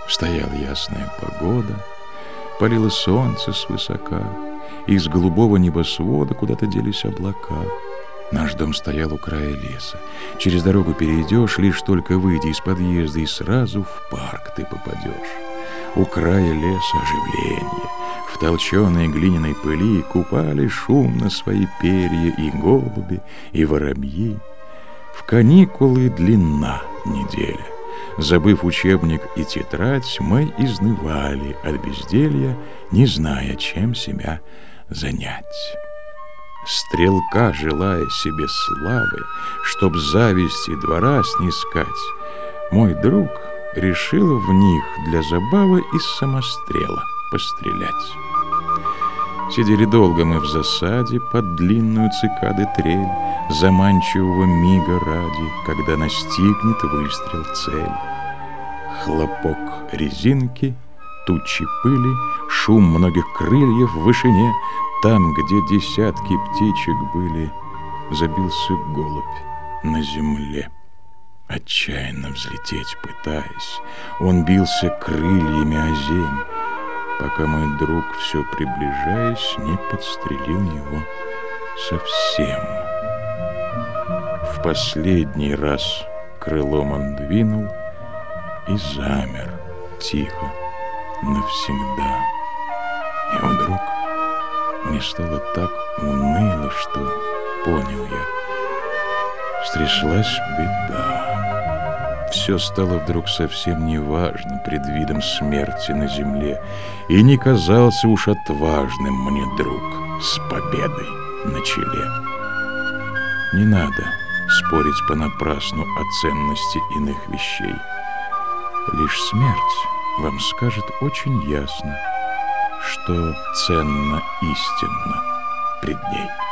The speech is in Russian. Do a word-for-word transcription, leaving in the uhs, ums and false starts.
Стояла ясная погода, палило солнце свысока, и из голубого небосвода куда-то делись облака. Наш дом стоял у края леса. Через дорогу перейдешь, лишь только выйди из подъезда, и сразу в парк ты попадешь. У края леса оживление. В толченой глиняной пыли купали шумно свои перья и голуби, и воробьи. В каникулы длинна неделя. Забыв учебник и тетрадь, мы изнывали от безделья, не зная, чем себя занять. Стрелка, желая себе славы, чтоб зависти двора снискать, мой друг решил в них для забавы из самострела пострелять. Сидели долго мы в засаде под длинную цикады трель, заманчивого мига ради, когда настигнет выстрел цель. Хлопок резинки, тучи пыли, шум многих крыльев в вышине. Там, где десятки птичек были, забился голубь на земле. Отчаянно взлететь пытаясь, он бился крыльями о земь, пока мой друг, все приближаясь, не подстрелил его совсем. В последний раз крылом он двинул и замер тихо навсегда. И вдруг мне стало так уныло, что понял я, стряслась беда. Все стало вдруг совсем неважно пред видом смерти на земле, и не казался уж отважным мне друг с победой на челе. Не надо спорить понапрасну о ценности иных вещей. Лишь смерть вам скажет очень ясно, что ценно истинно пред ней.